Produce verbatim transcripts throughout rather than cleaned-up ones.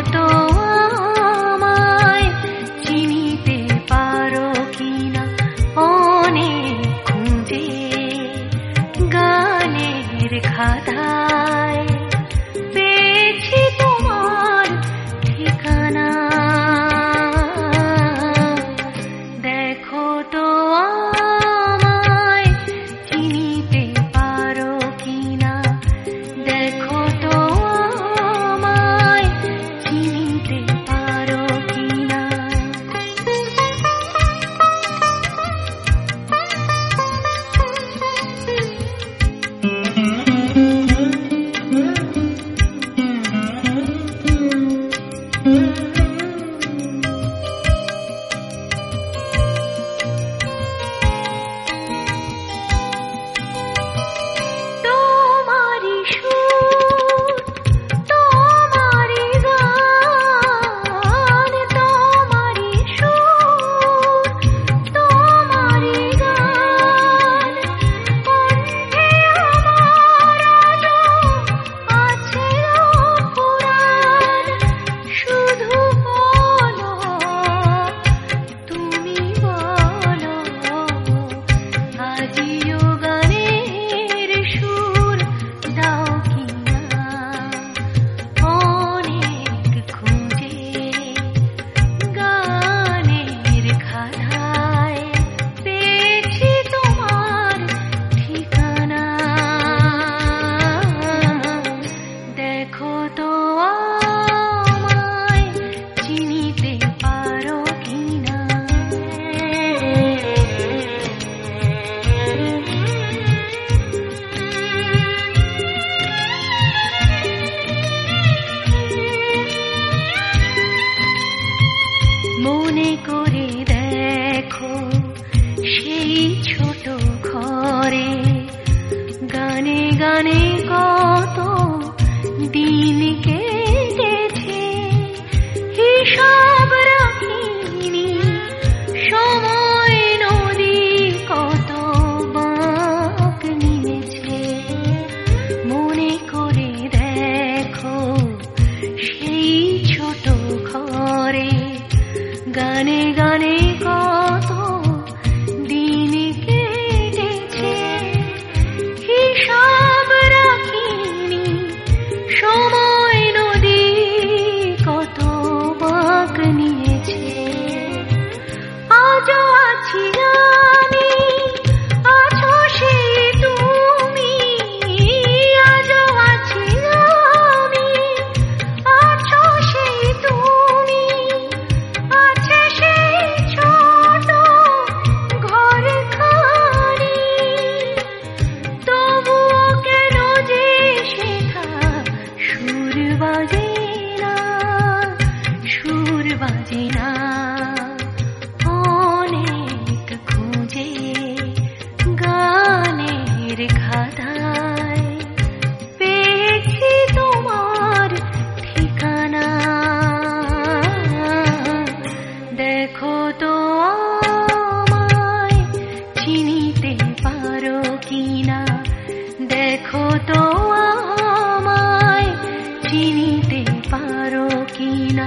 তো আমায় চিনিতে পারো কিনা অনেক খুঁজে গানের খাতায় পেয়েছি তোমার ঠিকানা। দেখো তো আমায় চিনিতে পারো কিনা, দেখো তো আমায় চিনিতে পারো কিনা। তোমারি সুর, তোমারি গান, তোমারি সুর, তোমারি গান, কণ্ঠে আমার আজও আছে অফুরান। শুধু বলো, তুমি বলো, আজিও গানের সুর দাও কিনা। অনেক খুঁজে গানের খাতায় পেয়েছি তোমার ঠিকানা। দেখো তো আমায় চিনিতে পারো কিনা। মনে করে দেখো সেই ছোট ঘরে গানে গানে কত দিন কেটেছে। হিসাব রাখিনি, সময় নদী কত বাঁক নিয়েছে। মনে করে দেখো সেই ছোট ঘরে গানে গানে কত দিন কেটেছে। হিসাব রাখিনি, সময় নদী কত বাঁক নিয়েছে। আজও আছি আমি, আছো সেই তুমি, আজও আছি আমি, আছো সেই তুমি, আছে সেই ছোট ঘরখানি। তবুও কেন যে শেখা সুর বাজে না, সুর বাজে না। অনেক খুঁজে গানের খাতায় পেয়েছি তোমার ঠিকানা। দেখো তো আমায় চিনিতে পারো কিনা, দেখো তো আমায় চিনিতে পারো কিনা।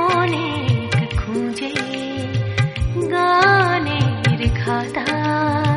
অনেক খুঁজে গানের খাতায়